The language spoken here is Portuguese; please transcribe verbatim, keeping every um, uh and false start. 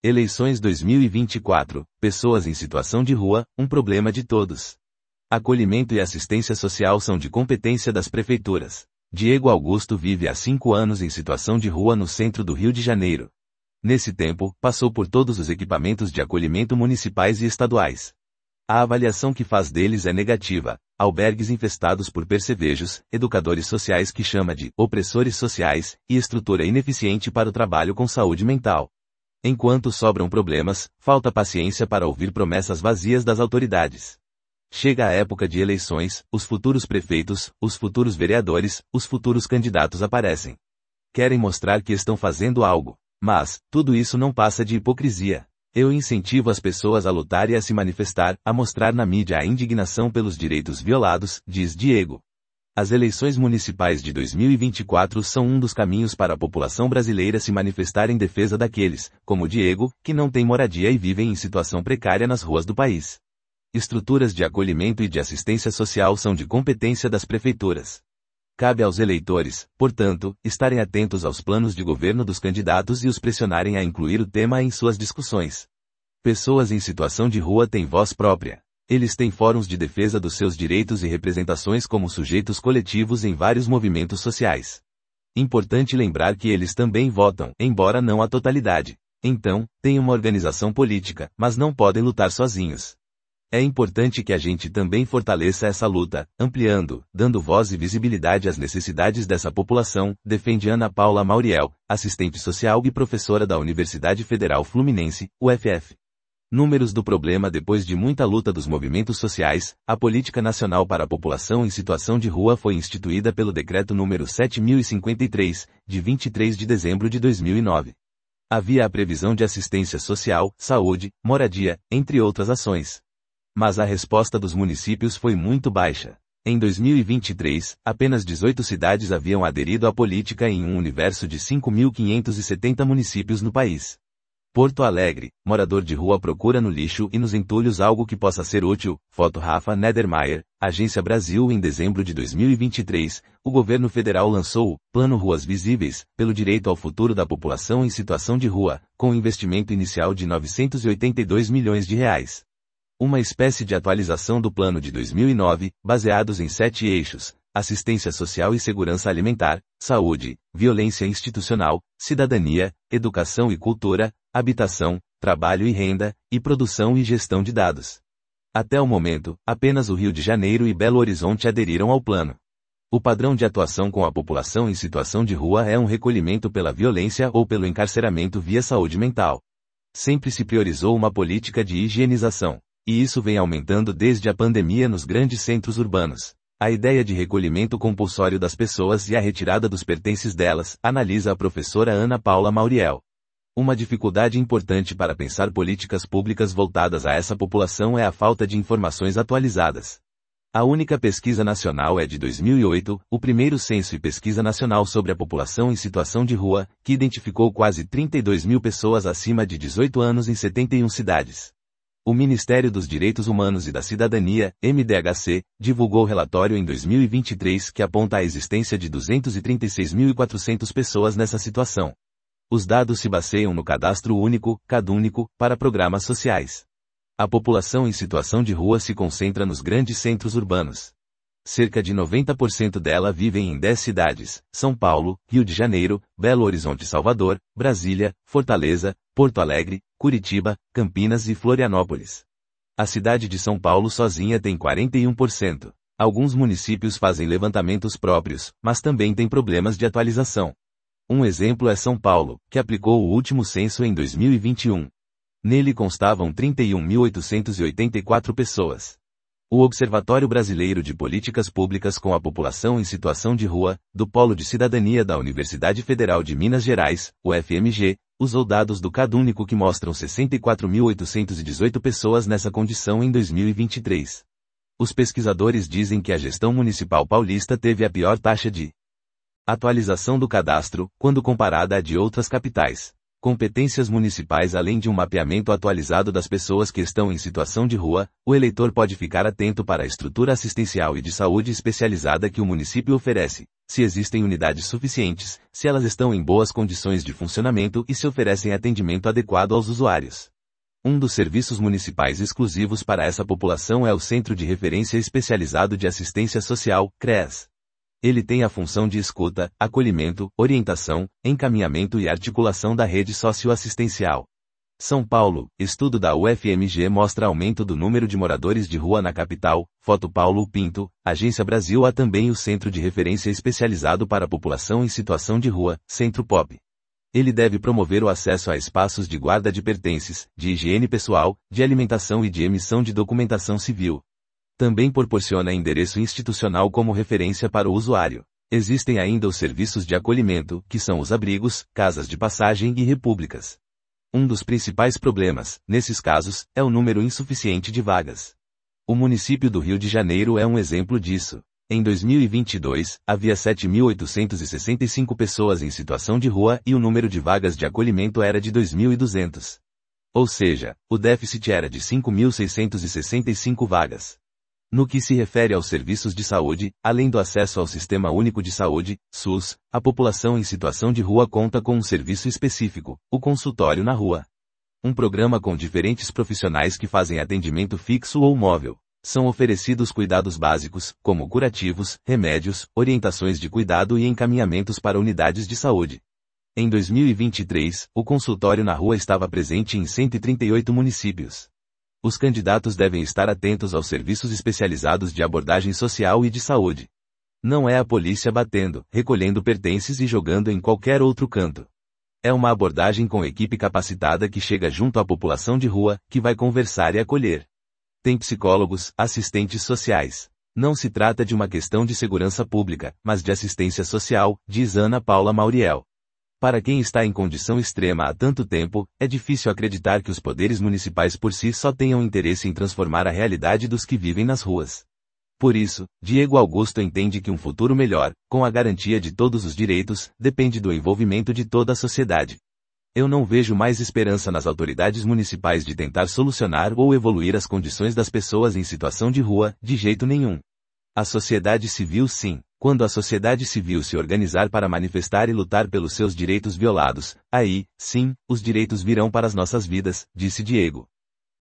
Eleições dois mil e vinte e quatro. Pessoas em situação de rua, um problema de todos. Acolhimento e assistência social são de competência das prefeituras. Diego Augusto vive há cinco anos em situação de rua no centro do Rio de Janeiro. Nesse tempo, passou por todos os equipamentos de acolhimento municipais e estaduais. A avaliação que faz deles é negativa. Albergues infestados por percevejos, educadores sociais que chama de opressores sociais, e estrutura ineficiente para o trabalho com saúde mental. Enquanto sobram problemas, falta paciência para ouvir promessas vazias das autoridades. Chega a época de eleições, os futuros prefeitos, os futuros vereadores, os futuros candidatos aparecem. Querem mostrar que estão fazendo algo. Mas, tudo isso não passa de hipocrisia. Eu incentivo as pessoas a lutar e a se manifestar, a mostrar na mídia a indignação pelos direitos violados, diz Diego. As eleições municipais de dois mil e vinte e quatro são um dos caminhos para a população brasileira se manifestar em defesa daqueles, como Diego, que não têm moradia e vivem em situação precária nas ruas do país. Estruturas de acolhimento e de assistência social são de competência das prefeituras. Cabe aos eleitores, portanto, estarem atentos aos planos de governo dos candidatos e os pressionarem a incluir o tema em suas discussões. Pessoas em situação de rua têm voz própria. Eles têm fóruns de defesa dos seus direitos e representações como sujeitos coletivos em vários movimentos sociais. Importante lembrar que eles também votam, embora não a totalidade. Então, têm uma organização política, mas não podem lutar sozinhos. É importante que a gente também fortaleça essa luta, ampliando, dando voz e visibilidade às necessidades dessa população, defende Ana Paula Mauriel, assistente social e professora da Universidade Federal Fluminense, U F F. Números do problema. Depois de muita luta dos movimentos sociais, a Política Nacional para a População em Situação de Rua foi instituída pelo Decreto número sete mil e cinquenta e três, de vinte e três de dezembro de dois mil e nove. Havia a previsão de assistência social, saúde, moradia, entre outras ações. Mas a resposta dos municípios foi muito baixa. Em dois mil e vinte e três, apenas dezoito cidades haviam aderido à política em um universo de cinco mil quinhentos e setenta municípios no país. Porto Alegre, morador de rua procura no lixo e nos entulhos algo que possa ser útil. Foto Rafa Nedermayer, Agência Brasil. Em dezembro de dois mil e vinte e três, o governo federal lançou o Plano Ruas Visíveis, pelo direito ao futuro da população em situação de rua, com investimento inicial de novecentos e oitenta e dois milhões de reais. Uma espécie de atualização do plano de dois mil e nove, baseados em sete eixos: assistência social e segurança alimentar, saúde, violência institucional, cidadania, educação e cultura, habitação, trabalho e renda, e produção e gestão de dados. Até o momento, apenas o Rio de Janeiro e Belo Horizonte aderiram ao plano. O padrão de atuação com a população em situação de rua é um recolhimento pela violência ou pelo encarceramento via saúde mental. Sempre se priorizou uma política de higienização, e isso vem aumentando desde a pandemia nos grandes centros urbanos. A ideia de recolhimento compulsório das pessoas e a retirada dos pertences delas, analisa a professora Ana Paula Mauriel. Uma dificuldade importante para pensar políticas públicas voltadas a essa população é a falta de informações atualizadas. A única pesquisa nacional é de dois mil e oito, o primeiro censo e pesquisa nacional sobre a população em situação de rua, que identificou quase trinta e dois mil pessoas acima de dezoito anos em setenta e uma cidades. O Ministério dos Direitos Humanos e da Cidadania, M D H C, divulgou relatório em dois mil e vinte e três que aponta a existência de duzentos e trinta e seis mil e quatrocentas pessoas nessa situação. Os dados se baseiam no Cadastro Único, CadÚnico, para programas sociais. A população em situação de rua se concentra nos grandes centros urbanos. Cerca de noventa por cento dela vivem em dez cidades: São Paulo, Rio de Janeiro, Belo Horizonte e Salvador, Brasília, Fortaleza, Porto Alegre, Curitiba, Campinas e Florianópolis. A cidade de São Paulo sozinha tem quarenta e um por cento. Alguns municípios fazem levantamentos próprios, mas também têm problemas de atualização. Um exemplo é São Paulo, que aplicou o último censo em dois mil e vinte e um. Nele constavam trinta e um mil oitocentas e oitenta e quatro pessoas. O Observatório Brasileiro de Políticas Públicas com a População em Situação de Rua, do Polo de Cidadania da Universidade Federal de Minas Gerais, U F M G, usou dados do CadÚnico que mostram sessenta e quatro mil oitocentas e dezoito pessoas nessa condição em dois mil e vinte e três. Os pesquisadores dizem que a gestão municipal paulista teve a pior taxa de atualização do cadastro, quando comparada à de outras capitais. Competências municipais. Além de um mapeamento atualizado das pessoas que estão em situação de rua, o eleitor pode ficar atento para a estrutura assistencial e de saúde especializada que o município oferece, se existem unidades suficientes, se elas estão em boas condições de funcionamento e se oferecem atendimento adequado aos usuários. Um dos serviços municipais exclusivos para essa população é o Centro de Referência Especializado de Assistência Social, CREAS. Ele tem a função de escuta, acolhimento, orientação, encaminhamento e articulação da rede socioassistencial. São Paulo, estudo da U F M G mostra aumento do número de moradores de rua na capital, foto Paulo Pinto, Agência Brasil. Há também o Centro de Referência Especializado para a População em Situação de Rua, Centro P O P. Ele deve promover o acesso a espaços de guarda de pertences, de higiene pessoal, de alimentação e de emissão de documentação civil. Também proporciona endereço institucional como referência para o usuário. Existem ainda os serviços de acolhimento, que são os abrigos, casas de passagem e repúblicas. Um dos principais problemas, nesses casos, é o número insuficiente de vagas. O município do Rio de Janeiro é um exemplo disso. Em dois mil e vinte e dois, havia sete mil oitocentas e sessenta e cinco pessoas em situação de rua e o número de vagas de acolhimento era de dois mil e duzentas. Ou seja, o déficit era de cinco mil seiscentas e sessenta e cinco vagas. No que se refere aos serviços de saúde, além do acesso ao Sistema Único de Saúde, SUS, a população em situação de rua conta com um serviço específico, o consultório na rua. Um programa com diferentes profissionais que fazem atendimento fixo ou móvel. São oferecidos cuidados básicos, como curativos, remédios, orientações de cuidado e encaminhamentos para unidades de saúde. Em dois mil e vinte e três, o consultório na rua estava presente em cento e trinta e oito municípios. Os candidatos devem estar atentos aos serviços especializados de abordagem social e de saúde. Não é a polícia batendo, recolhendo pertences e jogando em qualquer outro canto. É uma abordagem com equipe capacitada que chega junto à população de rua, que vai conversar e acolher. Tem psicólogos, assistentes sociais. Não se trata de uma questão de segurança pública, mas de assistência social, diz Ana Paula Mauriel. Para quem está em condição extrema há tanto tempo, é difícil acreditar que os poderes municipais por si só tenham interesse em transformar a realidade dos que vivem nas ruas. Por isso, Diego Augusto entende que um futuro melhor, com a garantia de todos os direitos, depende do envolvimento de toda a sociedade. Eu não vejo mais esperança nas autoridades municipais de tentar solucionar ou evoluir as condições das pessoas em situação de rua, de jeito nenhum. A sociedade civil sim. Quando a sociedade civil se organizar para manifestar e lutar pelos seus direitos violados, aí, sim, os direitos virão para as nossas vidas, disse Diego.